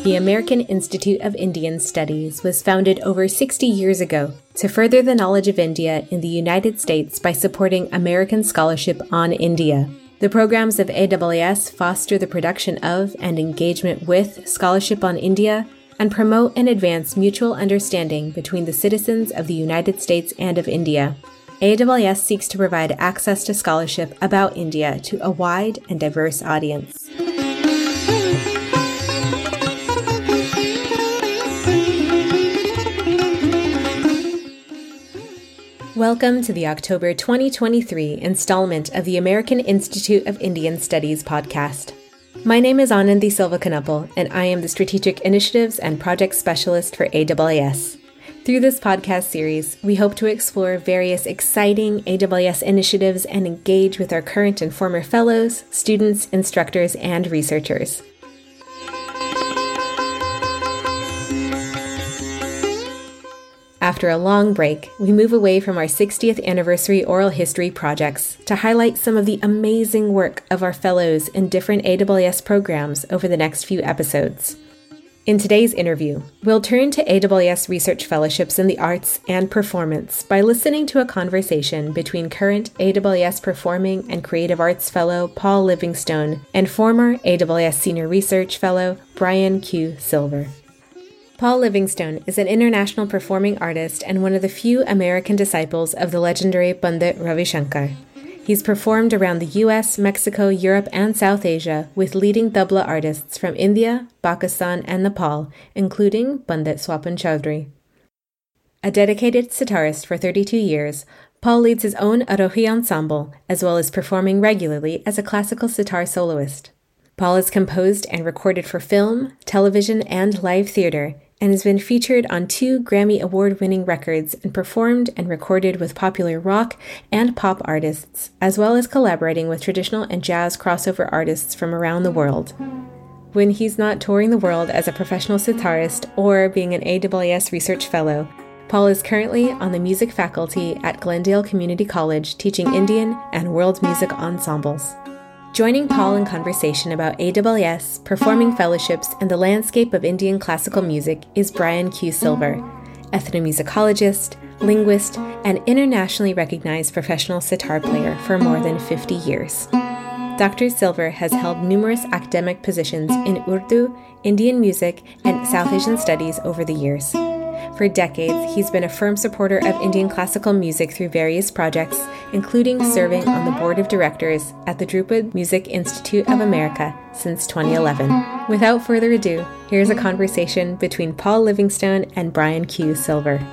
The American Institute of Indian Studies was founded over 60 years ago to further the knowledge of India in the United States by supporting American scholarship on India. The programs of AWS foster the production of and engagement with scholarship on India and promote and advance mutual understanding between the citizens of the United States and of India. AWS seeks to provide access to scholarship about India to a wide and diverse audience. Welcome to the October 2023 installment of the American Institute of Indian Studies podcast. My name is Anandi Silva-Kanappal, and I am the Strategic Initiatives and Project Specialist for AWS. Through this podcast series, we hope to explore various exciting AWS initiatives and engage with our current and former fellows, students, instructors, and researchers. After a long break, we move away from our 60th anniversary oral history projects to highlight some of the amazing work of our fellows in different AWS programs over the next few episodes. In today's interview, we'll turn to AWS Research Fellowships in the Arts and Performance by listening to a conversation between current AWS Performing and Creative Arts Fellow Paul Livingstone and former AWS Senior Research Fellow Brian Q. Silver. Paul Livingstone is an international performing artist and one of the few American disciples of the legendary Pandit Ravi Shankar. He's performed around the US, Mexico, Europe, and South Asia with leading tabla artists from India, Pakistan, and Nepal, including Pandit Swapan Chaudhary. A dedicated sitarist for 32 years, Paul leads his own Arohi ensemble, as well as performing regularly as a classical sitar soloist. Paul has composed and recorded for film, television, and live theater, and has been featured on 2 Grammy Award-winning records and performed and recorded with popular rock and pop artists, as well as collaborating with traditional and jazz crossover artists from around the world. When he's not touring the world as a professional sitarist or being an AWS Research Fellow, Paul is currently on the music faculty at Glendale Community College teaching Indian and world music ensembles. Joining Paul in conversation about AWS, performing fellowships, and the landscape of Indian classical music is Brian Q. Silver, ethnomusicologist, linguist, and internationally recognized professional sitar player for more than 50 years. Dr. Silver has held numerous academic positions in Urdu, Indian music, and South Asian studies over the years. For decades, he's been a firm supporter of Indian classical music through various projects, including serving on the board of directors at the Dhrupad Music Institute of America since 2011. Without further ado, here's a conversation between Paul Livingstone and Brian Q. Silver.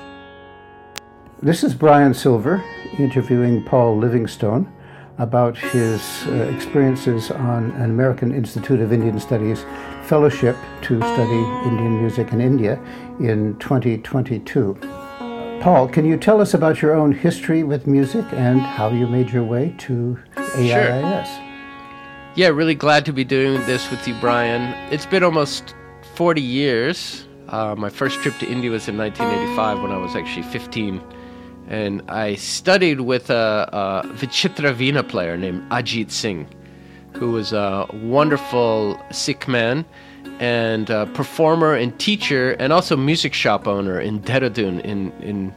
This is Brian Silver interviewing Paul Livingstone about his experiences on an American Institute of Indian Studies fellowship to study Indian music in India in 2022. Paul, can you tell us about your own history with music and how you made your way to AIIS? Sure. Yeah, really glad to be doing this with you, Brian. It's been almost 40 years. My first trip to India was in 1985 when I was actually 15. And I studied with a Vichitra Veena player named Ajit Singh, who was a wonderful Sikh man and a performer and teacher and also music shop owner in Dehradun, in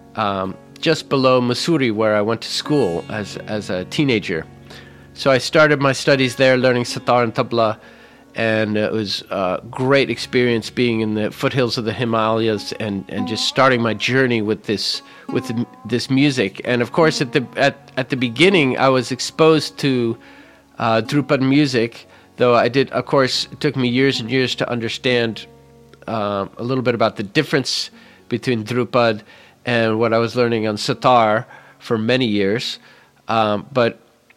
just below Mussoorie, where I went to school as a teenager. So I started my studies there learning sitar and tabla, and it was a great experience being in the foothills of the Himalayas and just starting my journey with this music. And of course, at the beginning, I was exposed to Dhrupad music, though it took me years and years to understand a little bit about the difference between Dhrupad and what I was learning on sitar for many years. But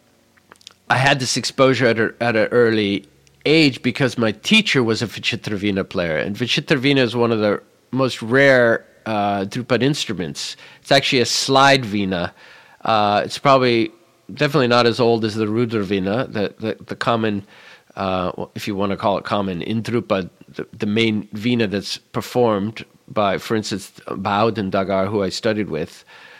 I had this exposure at an early age because my teacher was a Vichitra Veena player, and Vichitra Veena is one of the most rare Dhrupad instruments. It's actually a slide veena. It's definitely not as old as the Rudra Veena, the common, if you want to call it common, in Dhrupad, the main veena that's performed by, for instance, Bahauddin Dagar, who I studied with,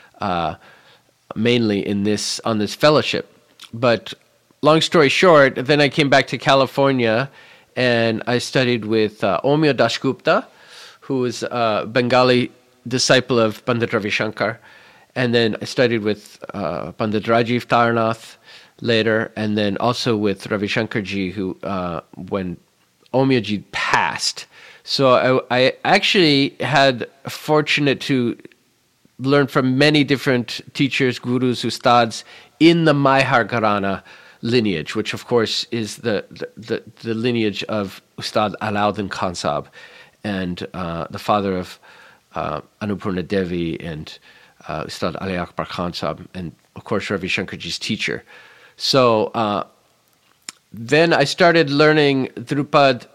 mainly on this fellowship. But long story short, then I came back to California and I studied with Omya Dasgupta, who was a Bengali disciple of Pandit Ravi Shankar. And then I studied with Pandit Rajiv Tarnath later, and then also with Ravi Shankar ji, who when Omya ji passed. So I actually had fortunate to learn from many different teachers, gurus, ustads in the Maihar Gharana lineage, which of course is the lineage of Ustad Alauddin Khan Sahab and the father of Annapurna Devi and Ustad Ali Akbar Khan Sahab, and of course Ravi Shankar ji's teacher. So then I started learning Dhrupad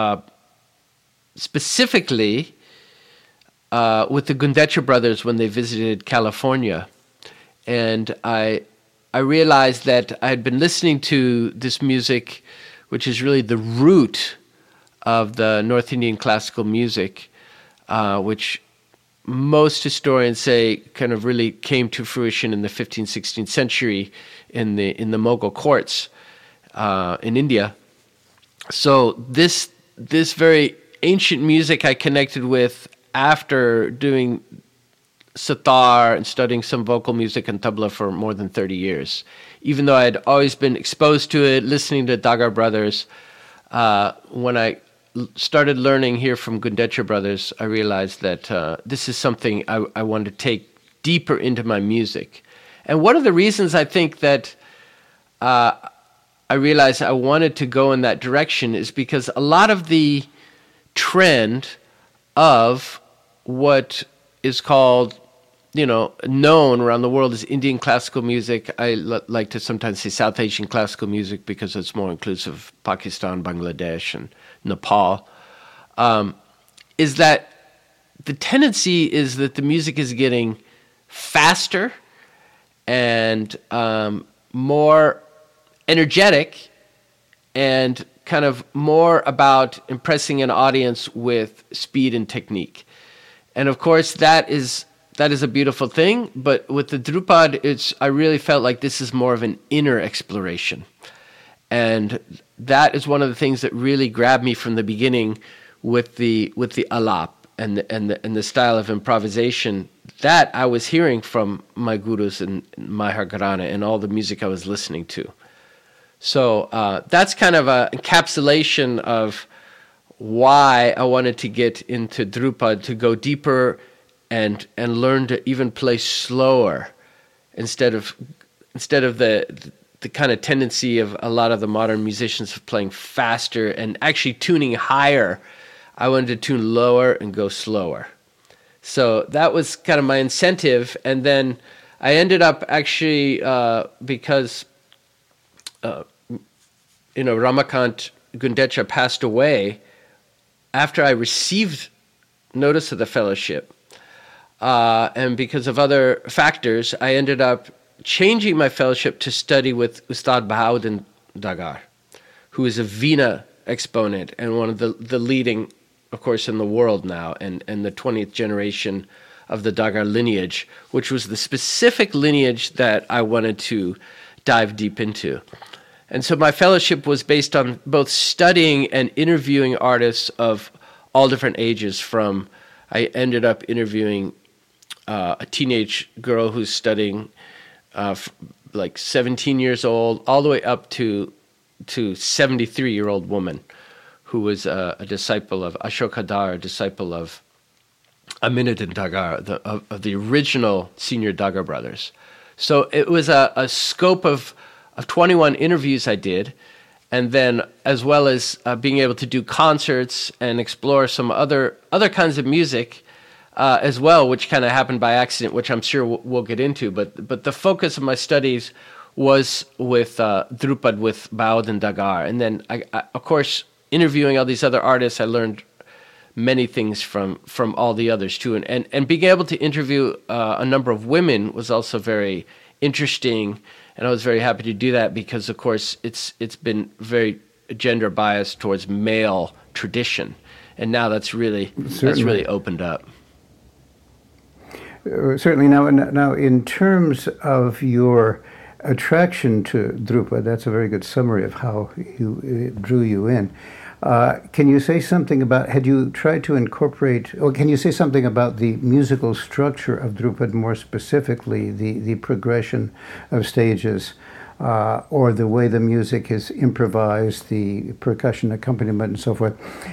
specifically with the Gundecha brothers when they visited California. And I realized that I had been listening to this music, which is really the root of the North Indian classical music, which most historians say kind of really came to fruition in the 15th, 16th century in the Mughal courts in India. So this very ancient music I connected with after doing sitar and studying some vocal music and tabla for more than 30 years. Even though I had always been exposed to it, listening to Dagar brothers, when I started learning here from Gundecha brothers, I realized that this is something I wanted to take deeper into my music. And one of the reasons I think that I realized I wanted to go in that direction is because a lot of the trend of what is called, known around the world as Indian classical music. I like to sometimes say South Asian classical music because it's more inclusive of Pakistan, Bangladesh, and Nepal, is that the tendency is that the music is getting faster and more energetic and kind of more about impressing an audience with speed and technique. And of course, that is a beautiful thing, but with the Dhrupad, I really felt like this is more of an inner exploration. And that is one of the things that really grabbed me from the beginning with the alap and the style of improvisation that I was hearing from my gurus in Maihar Gharana and all the music I was listening to. So that's kind of an encapsulation of why I wanted to get into Dhrupad, to go deeper and learn to even play slower instead of the kind of tendency of a lot of the modern musicians of playing faster and actually tuning higher. I wanted to tune lower and go slower. So that was kind of my incentive. And then I ended up actually, because Ramakant Gundecha passed away after I received notice of the fellowship. And because of other factors, I ended up changing my fellowship to study with Ustad Bahauddin Dagar, who is a Veena exponent and one of the leading, of course, in the world now, and the 20th generation of the Dagar lineage, which was the specific lineage that I wanted to dive deep into. And so my fellowship was based on both studying and interviewing artists of all different ages. I ended up interviewing a teenage girl who's studying like 17 years old, all the way up to 73-year-old woman who was a disciple of Ashoka Dar, a disciple of Aminuddin Dagar, of the original senior Dagar brothers. So it was a scope of 21 interviews I did, and then as well as being able to do concerts and explore some other kinds of music as well, which kind of happened by accident, which I'm sure we'll get into. But the focus of my studies was with Dhrupad, with Bahauddin Dagar. And then, I, of course, interviewing all these other artists, I learned many things from all the others too. And being able to interview a number of women was also very interesting. And I was very happy to do that because, of course, it's been very gender biased towards male tradition, and now that's really opened up. Certainly. Now, in terms of your attraction to Drupad. That's a very good summary of how it drew you in. Can you say something about, had you tried to incorporate, or can you say something about the musical structure of Drupad, more specifically, the progression of stages, or the way the music is improvised, the percussion accompaniment and so forth,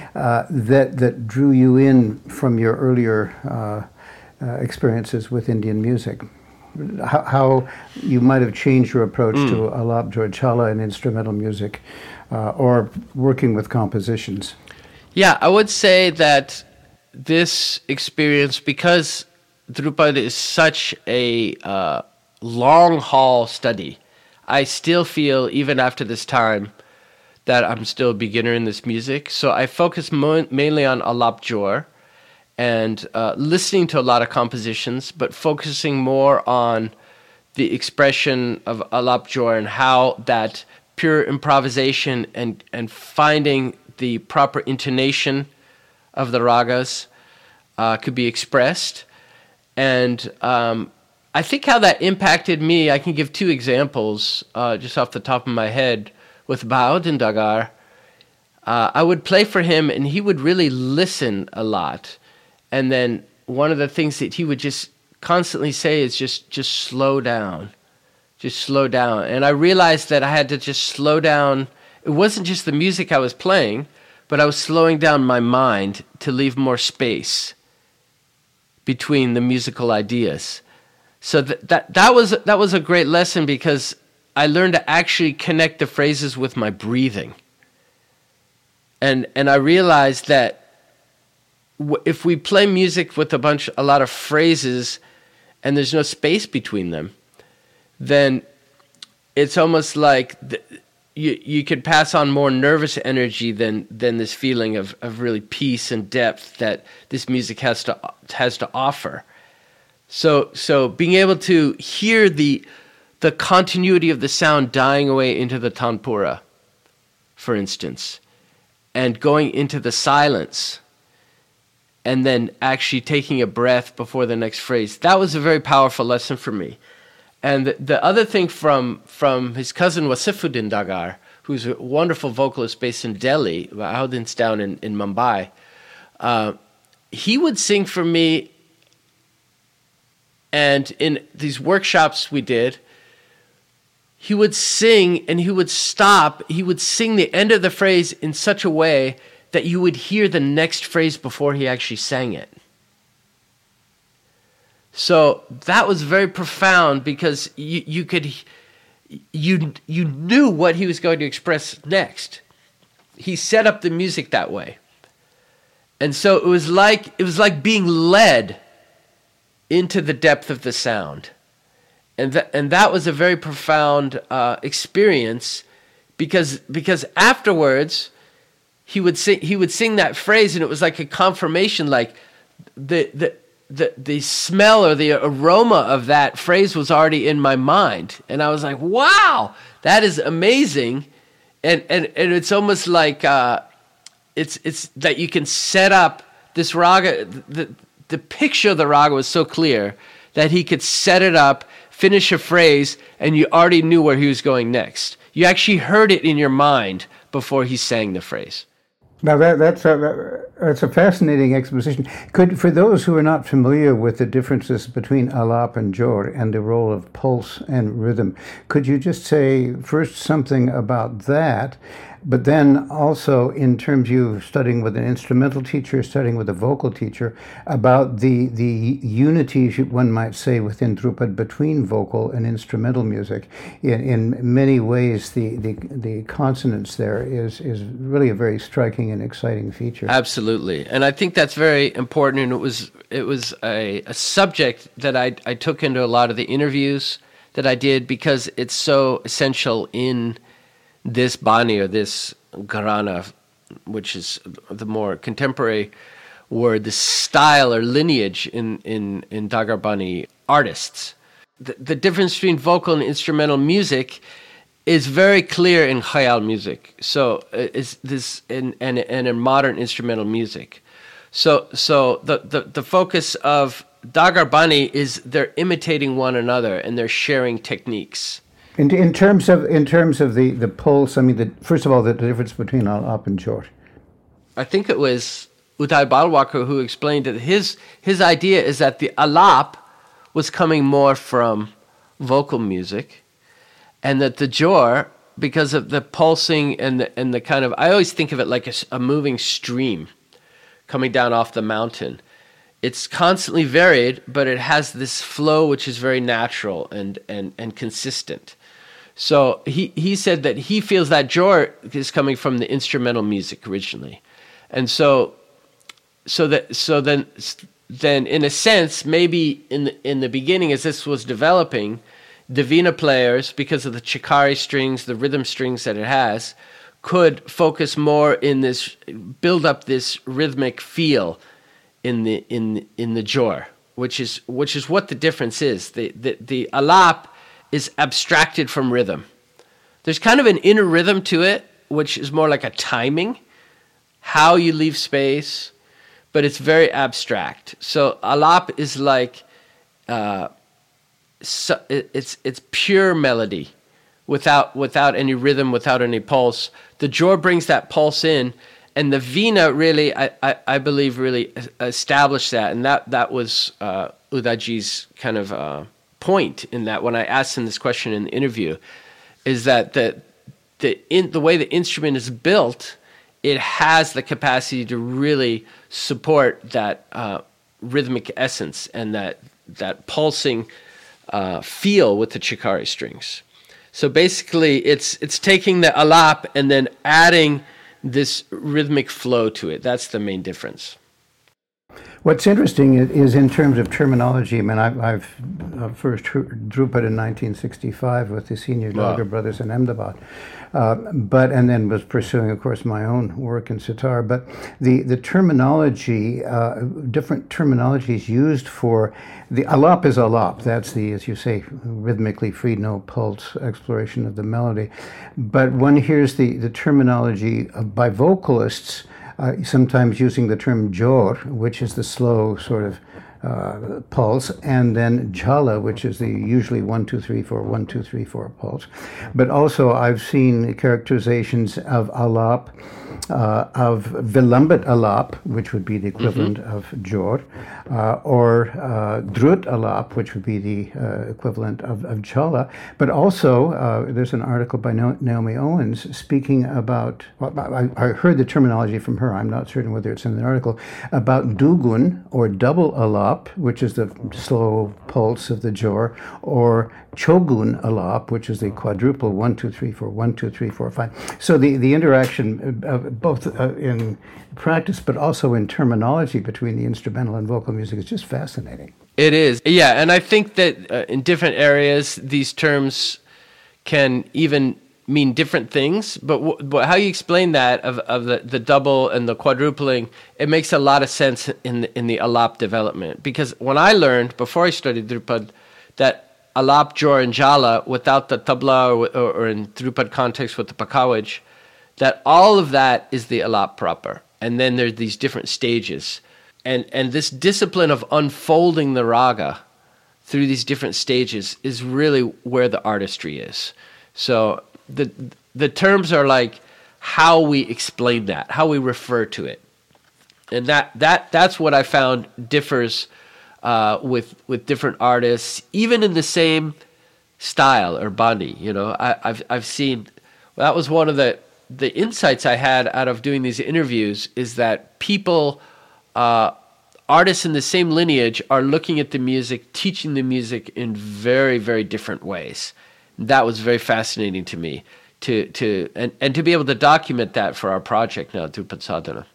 that drew you in from your earlier experiences with Indian music? How you might have changed your approach to Alap Jor Chhala and instrumental music, or working with compositions? Yeah, I would say that this experience, because Drupad is such a long haul study, I still feel, even after this time, that I'm still a beginner in this music. So I focus mainly on Alap Jor and listening to a lot of compositions, but focusing more on the expression of Alap Jor and how that pure improvisation and finding the proper intonation of the ragas could be expressed. And I think how that impacted me, I can give two examples just off the top of my head. With Bahauddin Dagar, I would play for him and he would really listen a lot. And then one of the things that he would just constantly say is just slow down. Just slow down. And I realized that I had to just slow down. It wasn't just the music I was playing, but I was slowing down my mind to leave more space between the musical ideas. So that was a great lesson, because I learned to actually connect the phrases with my breathing. And I realized that if we play music with a lot of phrases and there's no space between them, then it's almost like you could pass on more nervous energy than this feeling of really peace and depth that this music has to offer. So being able to hear the continuity of the sound dying away into the tanpura, for instance, and going into the silence, and then actually taking a breath before the next phrase, that was a very powerful lesson for me. And the other thing from his cousin Wasifuddin Dagar, who's a wonderful vocalist based in Delhi, Bahauddin's down in Mumbai, he would sing for me, and in these workshops we did, he would sing and he would stop. He would sing the end of the phrase in such a way that you would hear the next phrase before he actually sang it. So that was very profound, because you knew what he was going to express next. He set up the music that way. And so it was like being led into the depth of the sound. And that was a very profound experience, because afterwards he would sing that phrase, and it was like a confirmation, like the smell or the aroma of that phrase was already in my mind, and I was like, wow, that is amazing. And it's almost like it's that you can set up this raga. The picture of the raga was so clear that he could set it up, finish a phrase, and you already knew where he was going next. You actually heard it in your mind before he sang the phrase. Now that's a fascinating exposition. For those who are not familiar with the differences between Alap and Jor and the role of pulse and rhythm, could you just say first something about that, but then also in terms you studying with an instrumental teacher, studying with a vocal teacher, about the unity, one might say, within Drupad between vocal and instrumental music. In many ways, the consonance there is really a very striking and exciting feature. Absolutely, and I think that's very important. And it was a subject that I took into a lot of the interviews that I did, because it's so essential in this bani, or this gharana, which is the more contemporary word, the style or lineage in Dagar Bani artists. The difference between vocal and instrumental music is very clear in khayal music. So is this and in modern instrumental music. So the focus of Dagar Bani is they're imitating one another and they're sharing techniques. In terms of the pulse, I mean, first of all, the difference between alap and jor. I think it was Uday Balwalkar who explained that his idea is that the alap was coming more from vocal music, and that the jor, because of the pulsing and the kind of, I always think of it like a moving stream coming down off the mountain. It's constantly varied, but it has this flow which is very natural and consistent. So he said that he feels that jor is coming from the instrumental music originally, and so then in a sense, maybe in the beginning, as this was developing, the veena players, because of the chikari strings, the rhythm strings that it has, could focus more in this, build up this rhythmic feel in the jor, which is what the difference is. The alap is abstracted from rhythm. There's kind of an inner rhythm to it, which is more like a timing, how you leave space, but it's very abstract. So alap is like it's pure melody, without any rhythm, without any pulse. The jor brings that pulse in, and the veena really, I believe, really established that, and that was Udayji's kind of point in that. When I asked him this question in the interview, is that the way the instrument is built, it has the capacity to really support that rhythmic essence and that pulsing feel with the chikari strings. So basically, it's taking the alap and then adding this rhythmic flow to it. That's the main difference. What's interesting is in terms of terminology. I mean, I've first heard Drupad in 1965 with the senior Dagger brothers in Ahmedabad, and then was pursuing, of course, my own work in sitar. But the terminology, different terminologies used for the alap is alap. That's the, as you say, rhythmically free, no pulse exploration of the melody. But one hears the terminology by vocalists. Sometimes using the term jor, which is the slow sort of pulse, and then jhala, which is the usually 1 2 3 4 1 2 3 4 pulse. But also I've seen characterizations of alap, of vilambat alap, which would be the equivalent of jor, or drut alap, which would be the equivalent of jhala. But also there's an article by Naomi Owens speaking about, I heard the terminology from her, I'm not certain whether it's in the article, about dugun or double alap, which is the slow pulse of the jor, or chogun alap, which is the quadruple 1 2 3 4 1 2 3 4 5. So the interaction of both in practice but also in terminology between the instrumental and vocal music is just fascinating. It is, yeah, and I think that in different areas these terms can even mean different things. But how you explain that of the double and the quadrupling, it makes a lot of sense in the alap development. Because when I learned before I studied Drupad that alap, jor, and jhala, without the tabla or in Drupad context with the pakawaj, that all of that is the alap proper. And then there's these different stages. And this discipline of unfolding the raga through these different stages is really where the artistry is. So the terms are like how we explain that, how we refer to it. And that's what I found differs with different artists, even in the same style or bandi. You know, I've seen, that was one of the insights I had out of doing these interviews, is that people, artists in the same lineage, are looking at the music, teaching the music in very, very different ways. That was very fascinating to me, to be able to document that for our project now, Drupad Sadhana.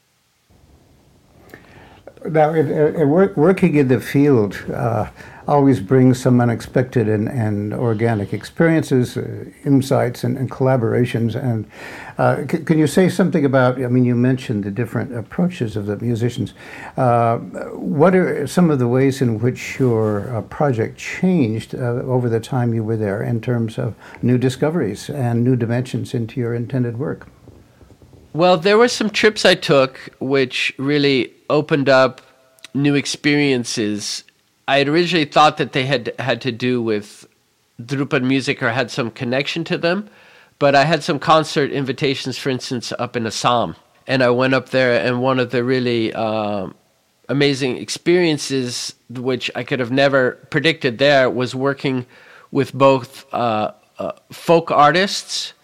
Now, working in the field always brings some unexpected and organic experiences, insights, and collaborations. And can you say something about, I mean, you mentioned the different approaches of the musicians. What are some of the ways in which your project changed over the time you were there in terms of new discoveries and new dimensions into your intended work? Well, there were some trips I took which really opened up new experiences. I had originally thought that they had to do with Drupad music or had some connection to them. But I had some concert invitations, for instance, up in Assam. And I went up there, and one of the really amazing experiences, which I could have never predicted there, was working with both folk artists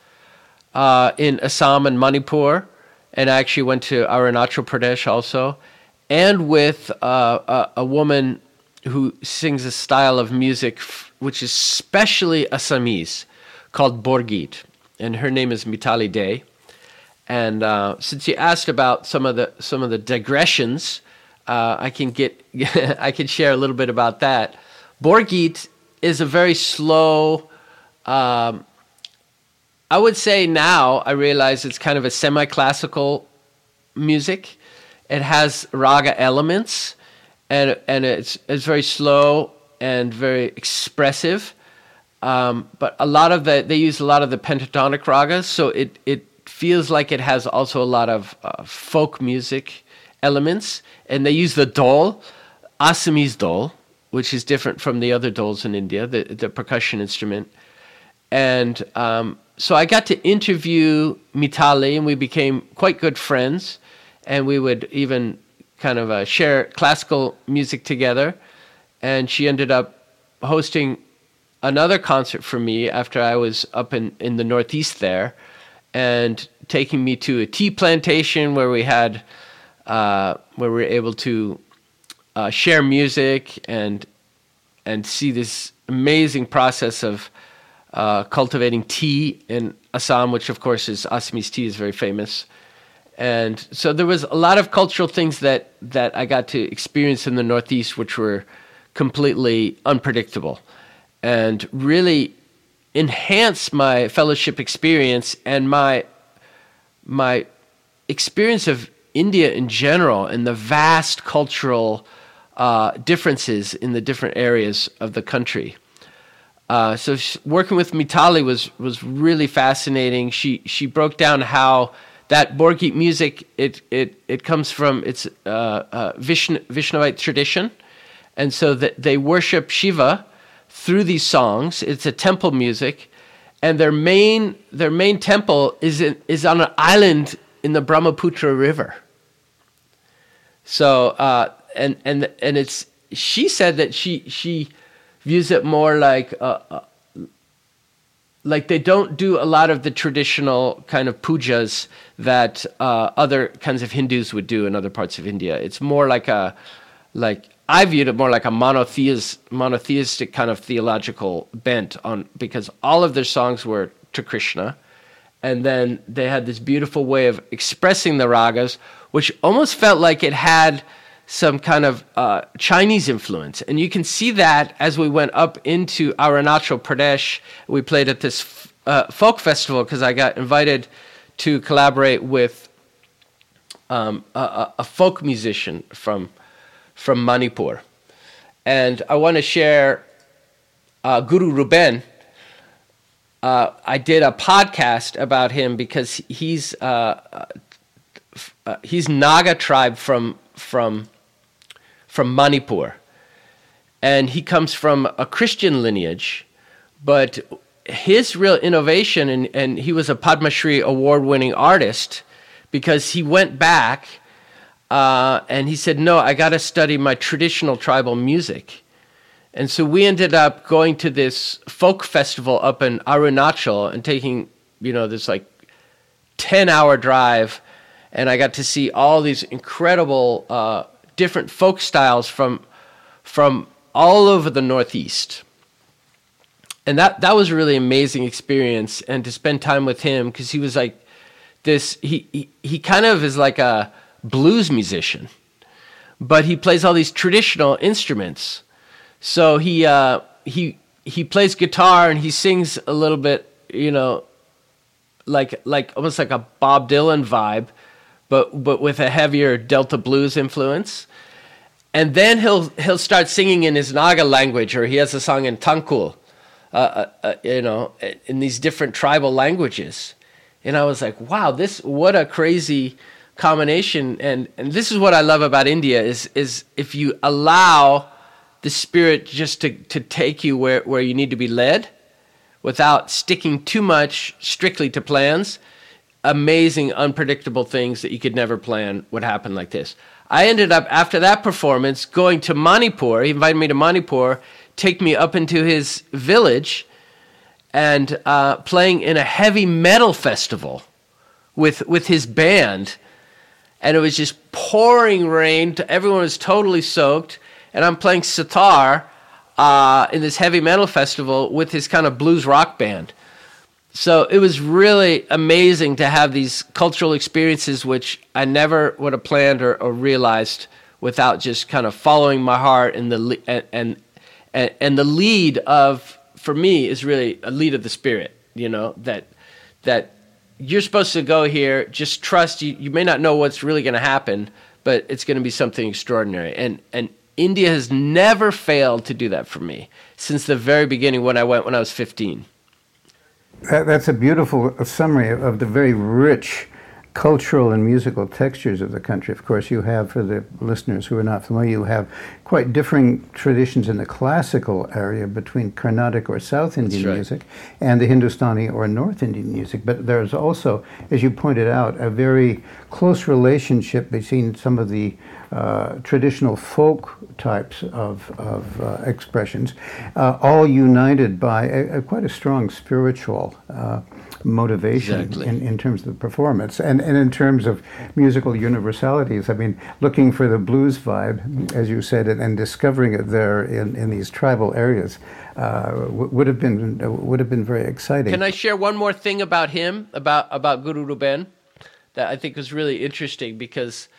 in Assam and Manipur. And I actually went to Arunachal Pradesh also. And with a woman who sings a style of music which is specially Assamese, called Borgit. And her name is Mitali Dey. And since you asked about some of the digressions, I can share a little bit about that. Borgit is a very slow. I would say now I realize it's kind of a semi-classical music. It has raga elements, and it's very slow and very expressive. But they use a lot of the pentatonic ragas, so it feels like it has also a lot of folk music elements. And they use the dol, Assamese dol, which is different from the other dols in India, the percussion instrument. And so I got to interview Mitali, and we became quite good friends. And we would even kind of share classical music together. And she ended up hosting another concert for me after I was up in the Northeast there, and taking me to a tea plantation where we had where we were able to share music and see this amazing process of cultivating tea in Assam, which of course is Assamese tea is very famous. And so there was a lot of cultural things that I got to experience in the Northeast, which were completely unpredictable, and really enhance my fellowship experience and my experience of India in general, and the vast cultural differences in the different areas of the country. So working with Mitali was really fascinating. She broke down how that Borgit music it comes from its Vishnavite tradition, and so that they worship Shiva through these songs. It's a temple music, and their main temple is on an island in the Brahmaputra River. So and it's, she said that she views it more like they don't do a lot of the traditional kind of pujas that other kinds of Hindus would do in other parts of India. It's more like I viewed it more like a monotheistic kind of theological bent on, because all of their songs were to Krishna, and then they had this beautiful way of expressing the ragas, which almost felt like it had some kind of Chinese influence. And you can see that as we went up into Arunachal Pradesh. We played at this folk festival because I got invited to collaborate with a folk musician from Manipur. And I want to share Guru Ruben. I did a podcast about him because he's Naga tribe from Manipur, and he comes from a Christian lineage, but his real innovation, and he was a Padma Shri award-winning artist, because he went back and he said, no, I got to study my traditional tribal music. And so we ended up going to this folk festival up in Arunachal and taking, this like 10-hour drive, and I got to see all these incredible different folk styles from all over the Northeast. And that was a really amazing experience, and to spend time with him, because he was like this, he kind of is like a blues musician, but he plays all these traditional instruments. So he plays guitar and he sings a little bit, like almost like a Bob Dylan vibe, but with a heavier Delta blues influence. And then he'll start singing in his Naga language, or he has a song in Tangkhul, in these different tribal languages. And I was like, wow, what a crazy combination. And this is what I love about India is if you allow the spirit just to take you where you need to be led, without sticking too much strictly to plans, amazing, unpredictable things that you could never plan would happen like this. I ended up, after that performance, going to Manipur. He invited me to Manipur, take me up into his village, and playing in a heavy metal festival with his band. And it was just pouring rain. Everyone was totally soaked. And I'm playing sitar in this heavy metal festival with his kind of blues rock band. So it was really amazing to have these cultural experiences, which I never would have planned or realized without just kind of following my heart. And the lead of, for me, is really a lead of the spirit. You know, that you're supposed to go here, just trust. You may not know what's really going to happen, but it's going to be something extraordinary. And India has never failed to do that for me since the very beginning when I went when I was 15. That's a beautiful summary of the very rich cultural and musical textures of the country. Of course, you have, for the listeners who are not familiar, you have quite differing traditions in the classical area between Carnatic or South Indian music and the Hindustani or North Indian music. But there's also, as you pointed out, a very close relationship between some of the traditional folk types of expressions, all united by quite a strong spiritual motivation in terms of the performance and in terms of musical universalities. I mean, looking for the blues vibe, as you said, and discovering it there in these tribal areas would have been very exciting. Can I share one more thing about him, about Guru Ruben, that I think was really interesting? Because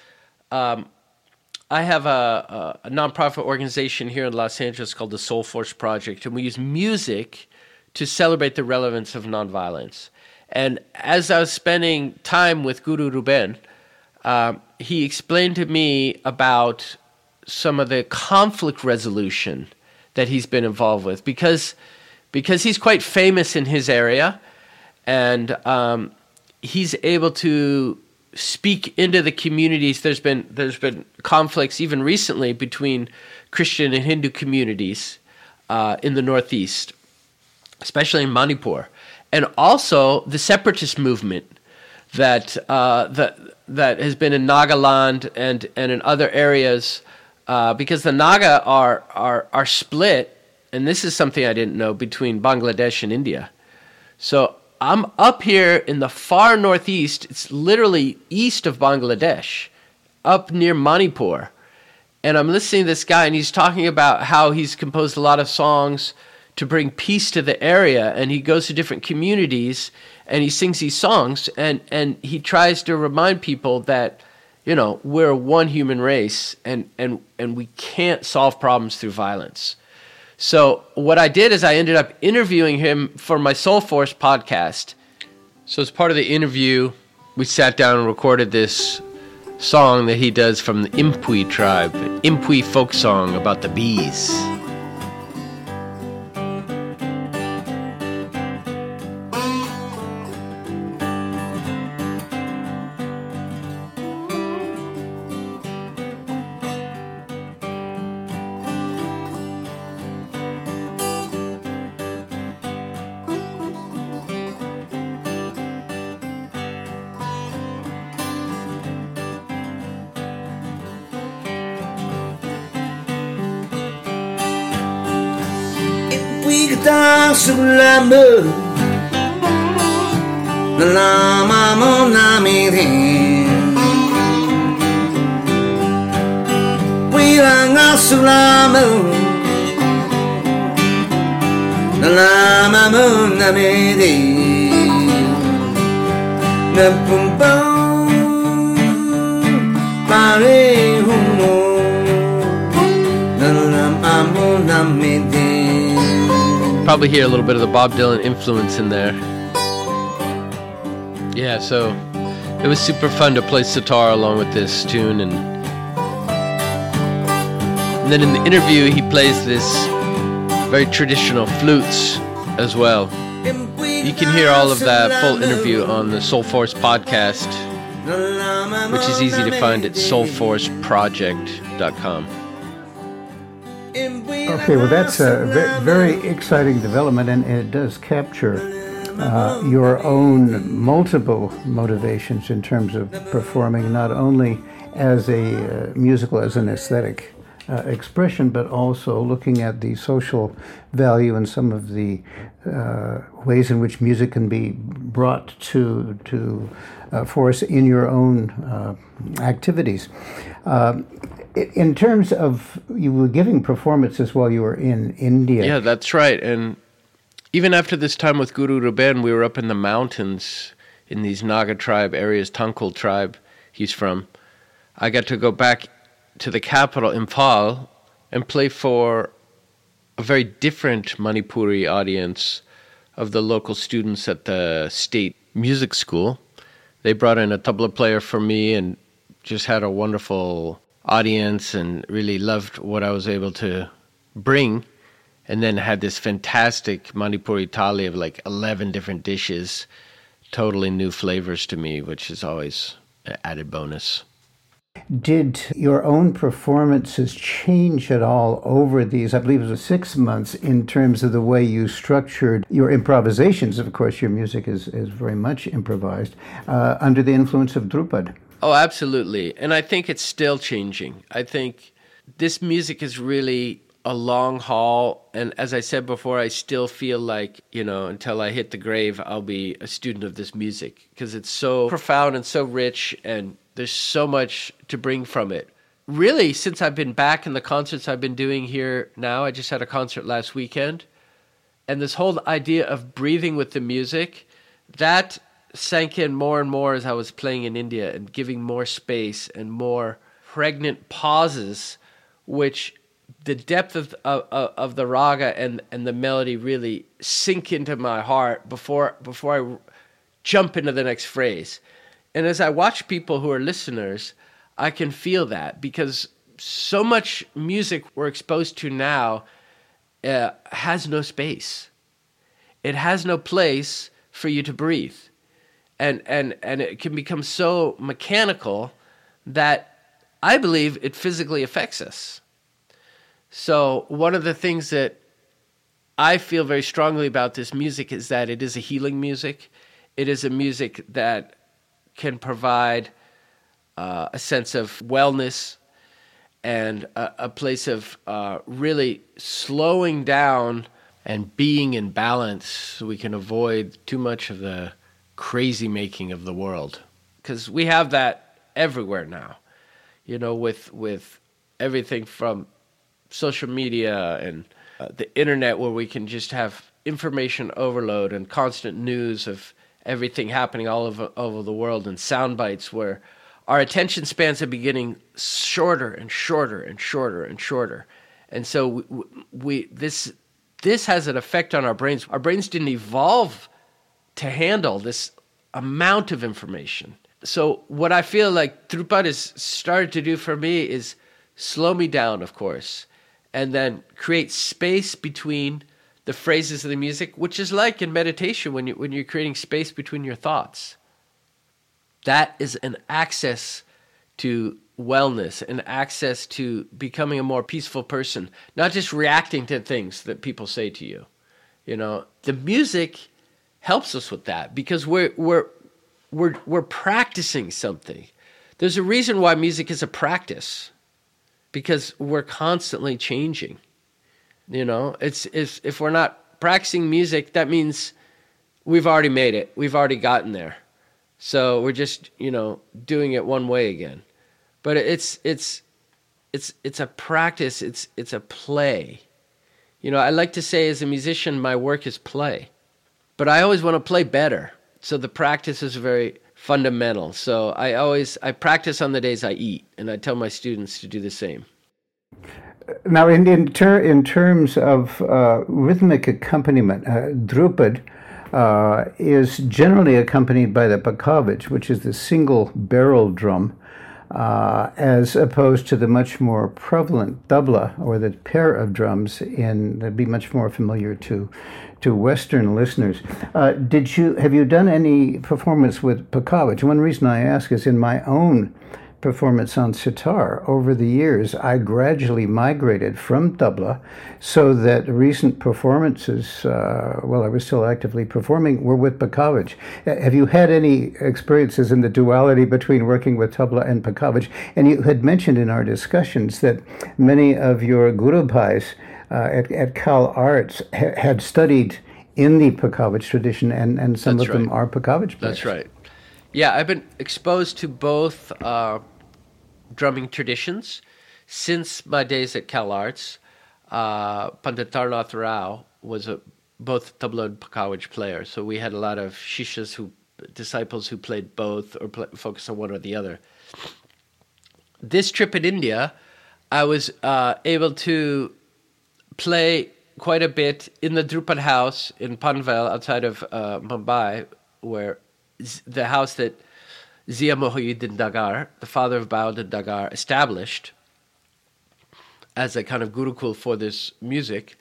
I have a nonprofit organization here in Los Angeles called the Soul Force Project, and we use music to celebrate the relevance of nonviolence. And as I was spending time with Guru Ruben, he explained to me about some of the conflict resolution that he's been involved with, because he's quite famous in his area, and he's able to speak into the communities. There's been conflicts even recently between Christian and Hindu communities in the Northeast, especially in Manipur, and also the separatist movement that has been in Nagaland and in other areas, because the Naga are split, and this is something I didn't know, between Bangladesh and India. So I'm up here in the far northeast. It's literally east of Bangladesh, up near Manipur. And I'm listening to this guy, and he's talking about how he's composed a lot of songs to bring peace to the area. And he goes to different communities, and he sings these songs, and he tries to remind people that, you know, we're one human race, and we can't solve problems through violence. So what I did is I ended up interviewing him for my Soul Force podcast. So as part of the interview, we sat down and recorded this song that he does from the Impui tribe, an Impui folk song about the bees. Sulamu Lama Monamiri Wilanga Sulamu Lama Monamiri Napumba Pare Humo Lama Monamiri. Probably hear a little bit of the Bob Dylan influence in there. Yeah, so it was super fun to play sitar along with this tune, and then in the interview he plays this very traditional flutes as well. You can hear all of that full interview on the Soul Force podcast, which is easy to find at soulforceproject.com. Okay, well, that's a very exciting development, and it does capture your own multiple motivations in terms of performing, not only as a musical, as an aesthetic expression, but also looking at the social value and some of the ways in which music can be brought to force in your own activities. In terms of, you were giving performances while you were in India. Yeah, that's right. And even after this time with Guru Ruben, we were up in the mountains in these Naga tribe areas, Tangkhul tribe he's from. I got to go back to the capital, Imphal, and play for a very different Manipuri audience of the local students at the state music school. They brought in a tabla player for me and just had a wonderful audience and really loved what I was able to bring. And then had this fantastic Manipuri thali of like 11 different dishes, totally new flavors to me, which is always an added bonus. Did your own performances change at all over these, I believe it was 6 months, in terms of the way you structured your improvisations? Of course, your music is very much improvised, under the influence of Drupad. Oh, absolutely. And I think it's still changing. I think this music is really a long haul. And as I said before, I still feel like, until I hit the grave, I'll be a student of this music because it's so profound and so rich, and there's so much to bring from it. Really, since I've been back in the concerts I've been doing here now, I just had a concert last weekend, and this whole idea of breathing with the music, that sank in more and more as I was playing in India and giving more space and more pregnant pauses, which the depth of the raga and the melody really sink into my heart before I jump into the next phrase. And as I watch people who are listeners, I can feel that, because so much music we're exposed to now has no space. It has no place for you to breathe. And it can become so mechanical that I believe it physically affects us. So one of the things that I feel very strongly about this music is that it is a healing music. It is a music that can provide a sense of wellness and a place of really slowing down and being in balance so we can avoid too much of the crazy making of the world. Because we have that everywhere now, with everything from social media and the internet, where we can just have information overload and constant news of everything happening all over the world, and sound bites where our attention spans are getting shorter and shorter and shorter and shorter. And so this has an effect on our brains. Our brains didn't evolve to handle this amount of information. So what I feel like Drupad has started to do for me is slow me down, of course, and then create space between the phrases of the music, which is like in meditation when you're creating space between your thoughts. That is an access to wellness, an access to becoming a more peaceful person, not just reacting to things that people say to you. The music helps us with that because we're practicing something. There's a reason why music is a practice, because we're constantly changing. It's if we're not practicing music, that means we've already made it. We've already gotten there. So we're just, doing it one way again. But it's a practice. It's a play. I like to say as a musician, my work is play. But I always want to play better. So the practice is very fundamental. So I practice on the days I eat, and I tell my students to do the same. Now, in terms of rhythmic accompaniment, Drupad is generally accompanied by the pakhavich, which is the single barrel drum, as opposed to the much more prevalent tabla, or the pair of drums, that'd be much more familiar to Western listeners. Have you done any performance with pakhavich? One reason I ask is in my own performance on sitar. Over the years, I gradually migrated from tabla so that recent performances, while I was still actively performing, were with Pakhavich. Have you had any experiences in the duality between working with tabla and Pakhavich? And you had mentioned in our discussions that many of your Guru Bhais at Cal Arts had studied in the Pakhavich tradition, and some That's of them right. are Pakhavich players. That's right. Yeah, I've been exposed to both drumming traditions since my days at Cal Arts. Pandit Tarnath Rao was both tabla and Pakhavich player, so we had a lot of shishas, disciples who played both or focused on one or the other. This trip in India, I was able to play quite a bit in the Drupad house in Panvel outside of Mumbai, where the house that Zia Mohiuddin Dagar, the father of Bahauddin Dagar, established as a kind of gurukul for this music.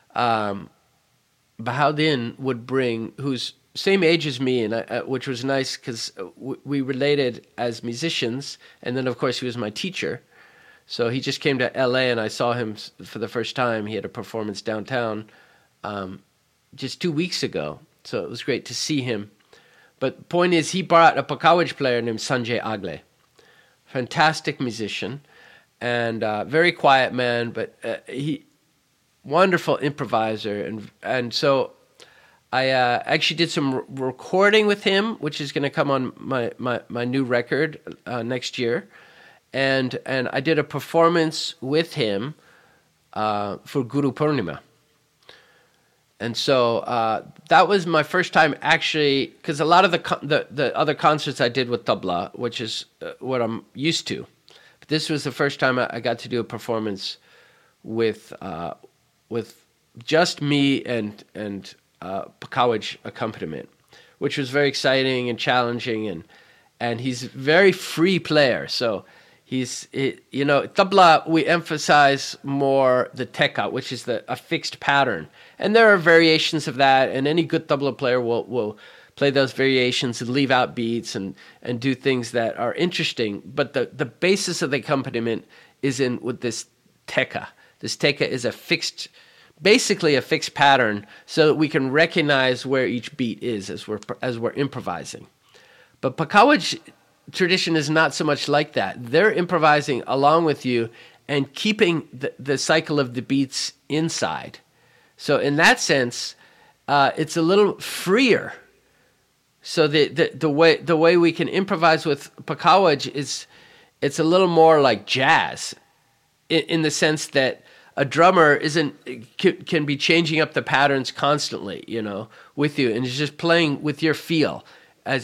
Bahauddin would bring, who's same age as me, and which was nice because we related as musicians, and then of course he was my teacher. So he just came to LA and I saw him for the first time. He had a performance downtown just 2 weeks ago. So it was great to see him. But the point is, he brought a Pakhavich player named Sanjay Agle. Fantastic musician and very quiet man, but he wonderful improviser. And so I actually did some recording with him, which is going to come on my new record next year. And I did a performance with him for Guru Purnima. And so that was my first time actually, because a lot of the other concerts I did with tabla, which is what I'm used to. But this was the first time I got to do a performance with just me and Pakhavich accompaniment, which was very exciting and challenging. And he's a very free player, so. Tabla, we emphasize more the teka, which is a fixed pattern. And there are variations of that, and any good tabla player will play those variations and leave out beats and do things that are interesting. But the basis of the accompaniment is with this teka. This teka is basically a fixed pattern so that we can recognize where each beat is as we're improvising. But Pakhavich tradition is not so much like that. They're improvising along with you and keeping the cycle of the beats inside. So in that sense, it's a little freer. So the way we can improvise with Pakhavich it's a little more like jazz, in the sense that a drummer can be changing up the patterns constantly, with you, and is just playing with your feel. As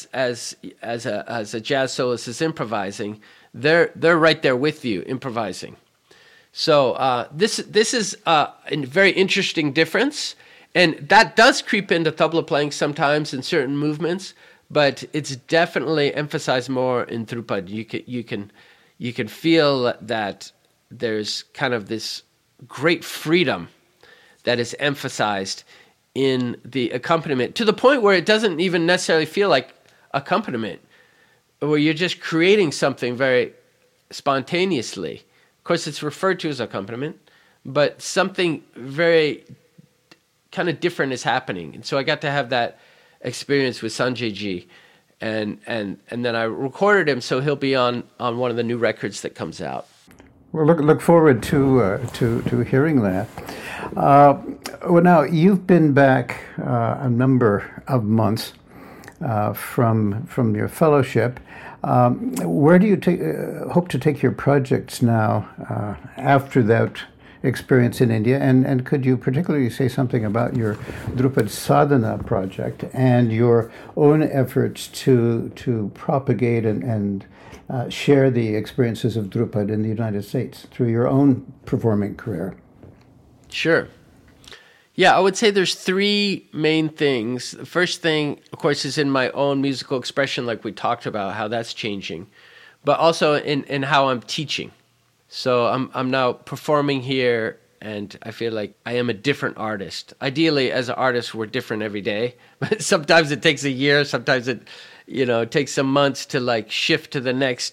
a jazz soloist is improvising, they're right there with you improvising. So this is a very interesting difference, and that does creep into tabla playing sometimes in certain movements, but it's definitely emphasized more in Drupad. You can feel that there's kind of this great freedom that is emphasized in the accompaniment, to the point where it doesn't even necessarily feel like accompaniment, where you're just creating something very spontaneously. Of course, it's referred to as accompaniment, but something very kind of different is happening. And so I got to have that experience with Sanjay Ji, and then I recorded him, so he'll be on one of the new records that comes out. Well, look forward to hearing that. Well, now you've been back a number of months from your fellowship. Where do you hope to take your projects now after that experience in India? And could you particularly say something about your Drupad Sadhana project and your own efforts to propagate and share the experiences of Drupad in the United States through your own performing career? Sure. Yeah, I would say there's three main things. The first thing, of course, is in my own musical expression, like we talked about, how that's changing, but also in how I'm teaching. So I'm now performing here, and I feel like I am a different artist. Ideally, as an artist, we're different every day, but sometimes it takes a year, sometimes it takes some months to shift to the next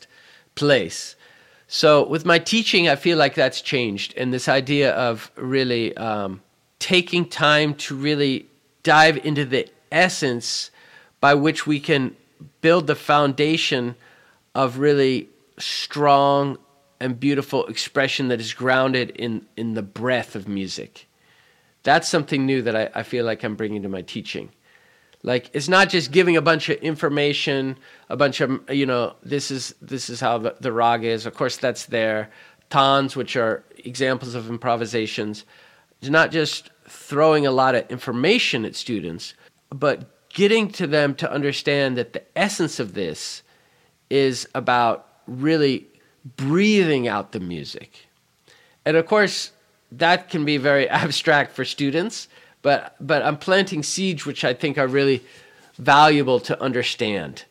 place. So with my teaching, I feel like that's changed. And this idea of really taking time to really dive into the essence by which we can build the foundation of really strong and beautiful expression that is grounded in the breath of music. That's something new that I feel like I'm bringing to my teaching. Like, it's not just giving a bunch of information, a bunch of, this is how the rag is. Of course, that's there. Tans, which are examples of improvisations. It's not just throwing a lot of information at students, but getting to them to understand that the essence of this is about really breathing out the music. And of course, that can be very abstract for students, but I'm planting seeds which I think are really valuable to understand.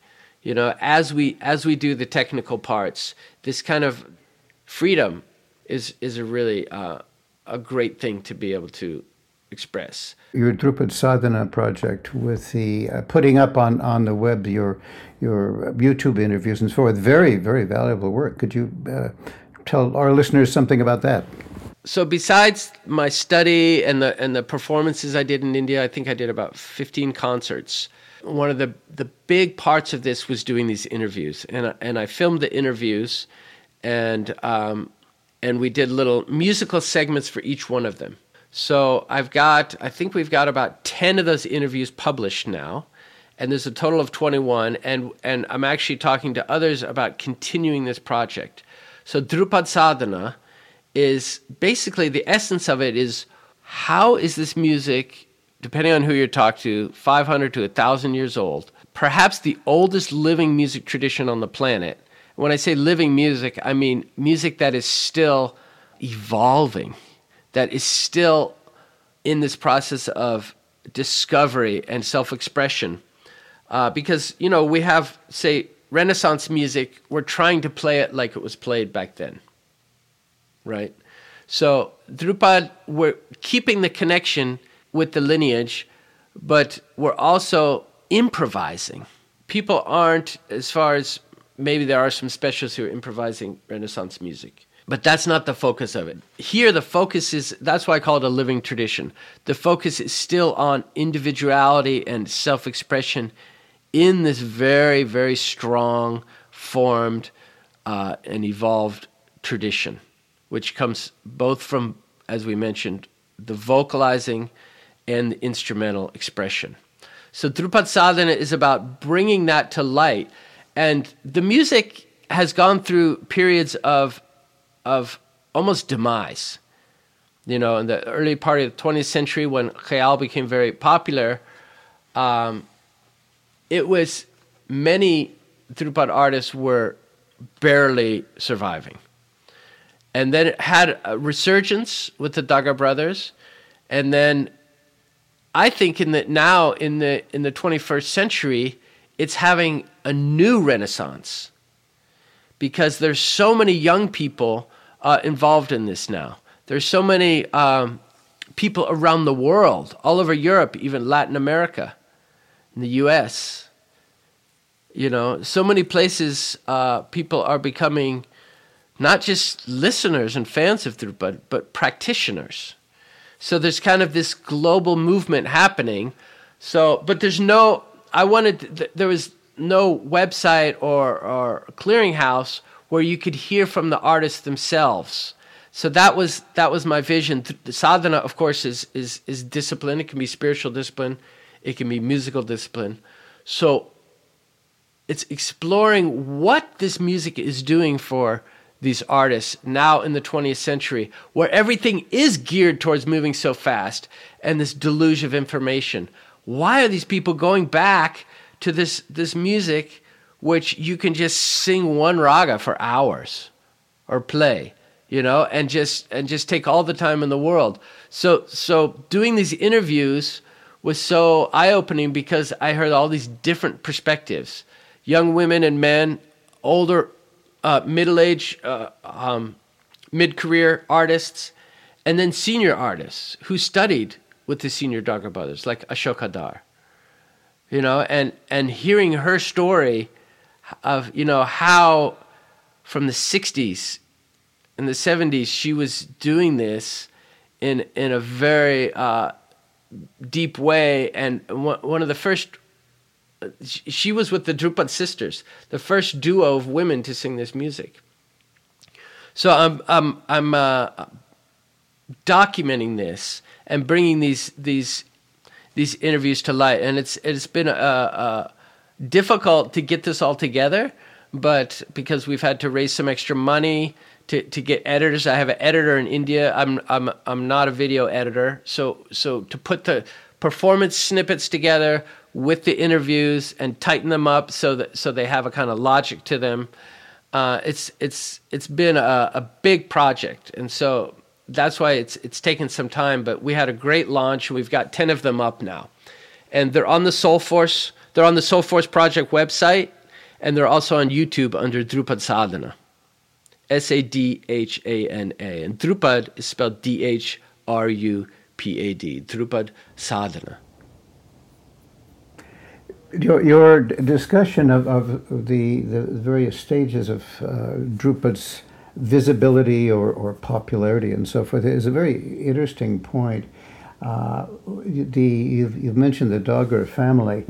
As we do the technical parts, this kind of freedom is a really a great thing to be able to express. Your Drupad Sadhana project with the putting up on the web your YouTube interviews and so forth, very, very valuable work. Could you tell our listeners something about that? So besides my study and the performances I did in India, I think I did about 15 concerts. One of the big parts of this was doing these interviews, and I filmed the interviews, and we did little musical segments for each one of them. So I think we've got about 10 of those interviews published now, and there's a total of 21, and I'm actually talking to others about continuing this project. So Drupad Sadhana is basically, the essence of it is, how is this music, depending on who you talk to, 500 to 1,000 years old, perhaps the oldest living music tradition on the planet. When I say living music, I mean music that is still evolving, that is still in this process of discovery and self-expression. Because, we have, say, Renaissance music, we're trying to play it like it was played back then. Right? So Drupad, we're keeping the connection with the lineage, but we're also improvising. People aren't, as far as maybe there are some specialists who are improvising Renaissance music, but that's not the focus of it. Here, the focus is, that's why I call it a living tradition. The focus is still on individuality and self-expression in this very, very strong, formed, and evolved tradition, which comes both from, as we mentioned, the vocalizing and the instrumental expression. So Drupad Sadhana is about bringing that to light. And the music has gone through periods of almost demise. In the early part of the 20th century, when Khyal became very popular, it was many Drupad artists were barely surviving. And then it had a resurgence with the Daga brothers. And then I think now in the 21st century, it's having a new renaissance, because there's so many young people involved in this now. There's so many people around the world, all over Europe, even Latin America, in the US. So many places people are becoming not just listeners and fans of Drupad, but practitioners. So there's kind of this global movement happening. So, but there was no website or clearinghouse where you could hear from the artists themselves. So that was my vision. The sadhana, of course, is discipline. It can be spiritual discipline. It can be musical discipline. So it's exploring what this music is doing for these artists now in the 20th century, where everything is geared towards moving so fast and this deluge of information. Why are these people going back to this music which you can just sing one raga for hours or play, and just take all the time in the world? So doing these interviews was so eye-opening, because I heard all these different perspectives. Young women and men, older, middle-aged, mid-career artists, and then senior artists who studied with the senior Daga brothers, like Ashoka Dar. And hearing her story of, how from the 60s and the 70s, she was doing this in a very deep way. And one of the first, she was with the Drupad sisters, the first duo of women to sing this music. So I'm documenting this and bringing these interviews to light, and it's been difficult to get this all together, but because we've had to raise some extra money to get editors. I have an editor in India. I'm not a video editor, so to put the performance snippets together with the interviews and tighten them up so they have a kind of logic to them. It's been a big project, and so that's why it's taken some time. But we had a great launch, and we've got 10 of them up now, and they're on the Soulforce. They're on the Soulforce Project website, and they're also on YouTube under Drupad Sadhana, Sadhana, and Drupad is spelled Dhrupad, Drupad Sadhana. Your discussion of the various stages of Drupad's visibility or popularity and so forth is a very interesting point. You've mentioned the Daggar family.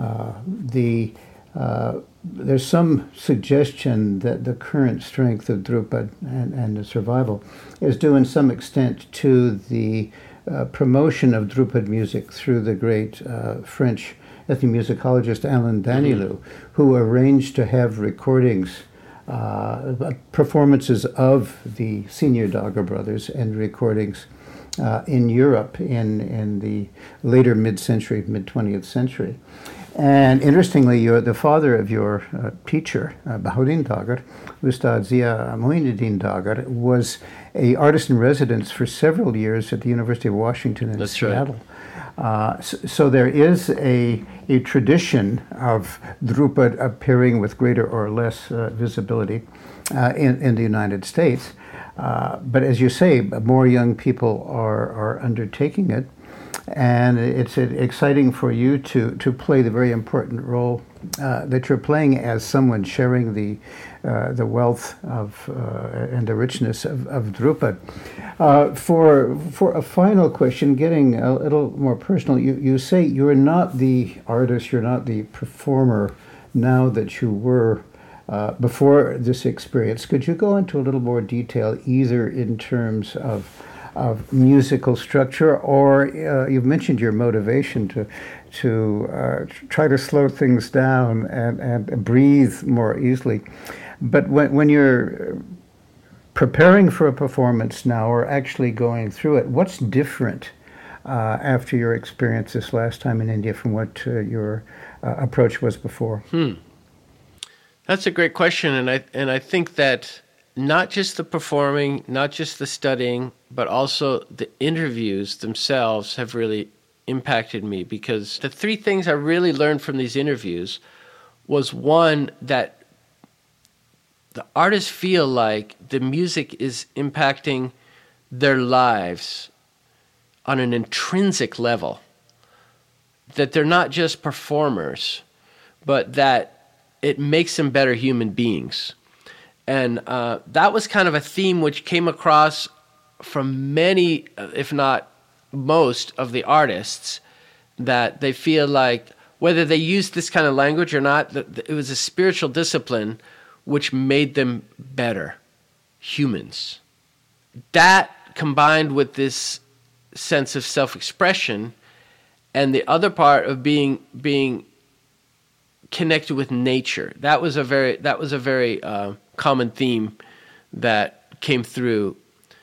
There's some suggestion that the current strength of Drupad and the survival is due in some extent to the promotion of Drupad music through the great French ethnomusicologist Alain Danilou, who arranged to have recordings, performances of the senior Daggar brothers and recordings in Europe in the later mid-century, mid-20th century. And interestingly, the father of your teacher, Bahauddin Daggar, Ustad Zia Moinuddin Daggar, was an artist in residence for several years at the University of Washington in Seattle. Right. So there is a tradition of Drupad appearing with greater or less visibility in the United States. But as you say, more young people are undertaking it. And it's exciting for you to play the very important role that you're playing as someone sharing the wealth of and the richness of Drupad. For a final question, getting a little more personal, you say you're not the artist, you're not the performer now that you were before this experience. Could you go into a little more detail, either in terms of musical structure, or you've mentioned your motivation to try to slow things down and breathe more easily. But when you're preparing for a performance now, or actually going through it, what's different after your experience this last time in India from what your approach was before? That's a great question, and I think that not just the performing, not just the studying, but also the interviews themselves have really impacted me, because the three things I really learned from these interviews was, one, that the artists feel like the music is impacting their lives on an intrinsic level, that they're not just performers, but that it makes them better human beings. And that was kind of a theme which came across from many, if not most, of the artists, that they feel like, whether they use this kind of language or not, that it was a spiritual discipline which made them better humans. That, combined with this sense of self-expression, and the other part of being connected with nature, that was a very common theme that came through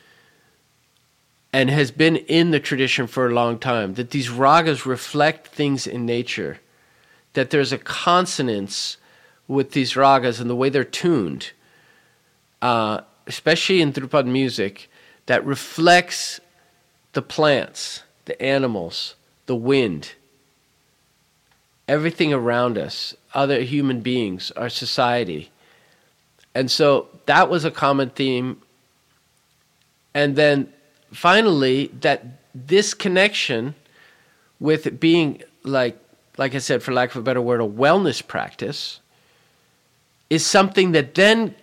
and has been in the tradition for a long time, that these ragas reflect things in nature, that there's a consonance with these ragas and the way they're tuned, especially in Drupad music, that reflects the plants, the animals, the wind, everything around us, other human beings, our society. And so that was a common theme. And then finally, that this connection with it being, like I said, for lack of a better word, a wellness practice, is something that then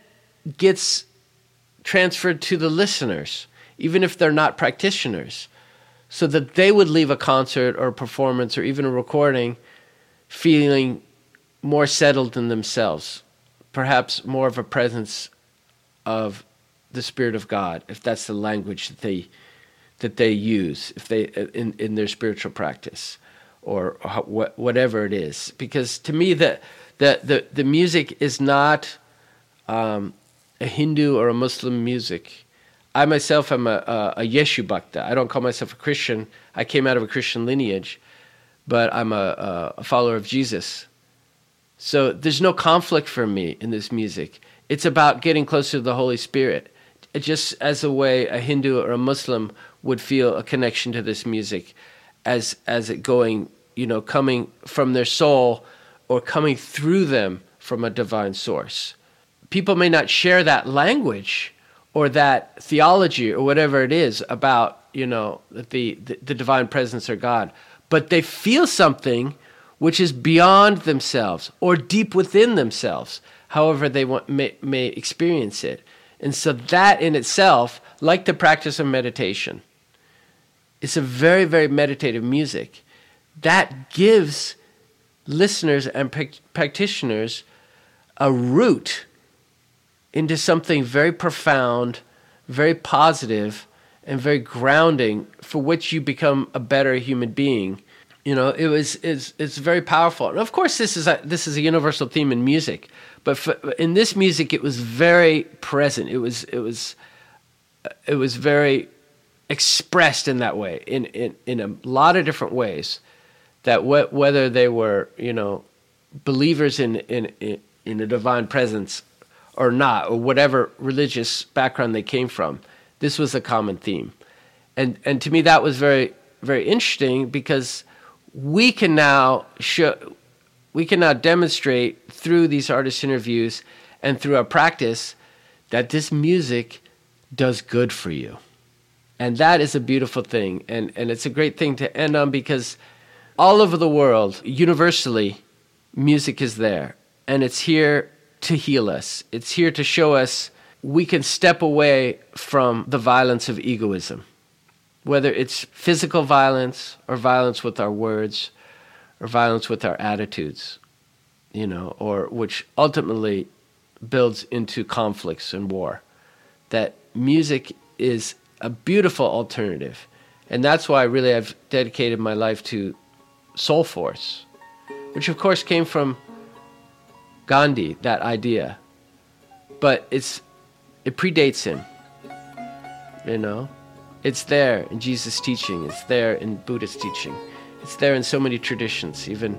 gets transferred to the listeners, even if they're not practitioners, so that they would leave a concert or a performance or even a recording feeling more settled in themselves, perhaps more of a presence of the Spirit of God, if that's the language that they use, if they in their spiritual practice, or whatever it is. Because to me, the music is not a Hindu or a Muslim music. I myself am a Yeshu Bhakta. I don't call myself a Christian. I came out of a Christian lineage, but I'm a follower of Jesus. So there's no conflict for me in this music. It's about getting closer to the Holy Spirit. Just as a way a Hindu or a Muslim would feel a connection to this music, as it going, coming from their soul or coming through them from a divine source. People may not share that language or that theology or whatever it is about, the divine presence or God, but they feel something which is beyond themselves or deep within themselves, however they may experience it. And so that in itself, like the practice of meditation, it's a very, very meditative music that gives listeners and practitioners a root into something very profound, very positive, and very grounding, for which you become a better human being. It's very powerful. And of course, this is a universal theme in music, but in this music, it was very present. It was very expressed in that way, in a lot of different ways. That whether they were believers in a divine presence or not, or whatever religious background they came from, this was a common theme, and to me that was very, very interesting, because we can now demonstrate through these artist interviews and through our practice that this music does good for you. And that is a beautiful thing. And it's a great thing to end on, because all over the world, universally, music is there. And it's here to heal us. It's here to show us we can step away from the violence of egoism, whether it's physical violence or violence with our words or violence with our attitudes, or which ultimately builds into conflicts and war. That music is a beautiful alternative. And that's why really I've dedicated my life to Soul Force, which of course came from Gandhi, that idea. But it predates him, It's there in Jesus' teaching. It's there in Buddhist teaching. It's there in so many traditions, even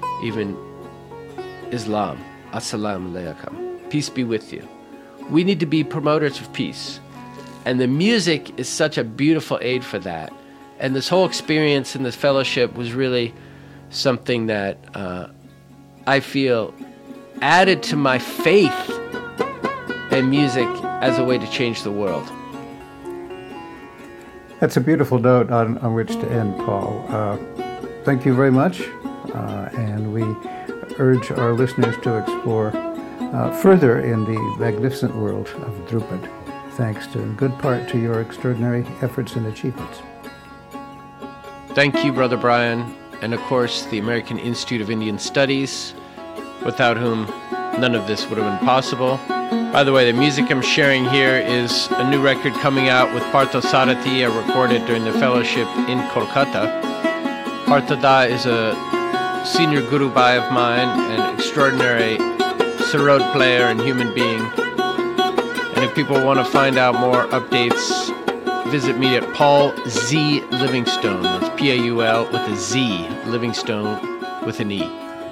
Islam. Assalamu alaikum. Peace be with you. We need to be promoters of peace. And the music is such a beautiful aid for that. And this whole experience in this fellowship was really something that I feel added to my faith in music as a way to change the world. That's a beautiful note on which to end, Paul. Thank you very much, and we urge our listeners to explore further in the magnificent world of Drupad, thanks to, in good part, to your extraordinary efforts and achievements. Thank you, Brother Brian, and of course the American Institute of Indian Studies, without whom none of this would have been possible. By the way, the music I'm sharing here is a new record coming out with Partha Sarathi, I recorded during the fellowship in Kolkata. Partha Da is a senior Guru Bhai of mine, an extraordinary sarod player and human being. And if people want to find out more updates, visit me at Paul Z. Livingstone. That's Paul with a Z, Livingstone with an E.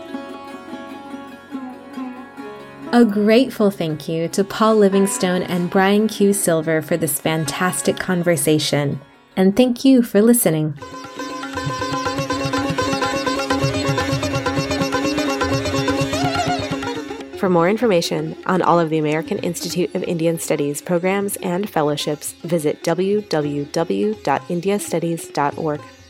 A grateful thank you to Paul Livingstone and Brian Q. Silver for this fantastic conversation. And thank you for listening. For more information on all of the American Institute of Indian Studies programs and fellowships, visit www.indiastudies.org.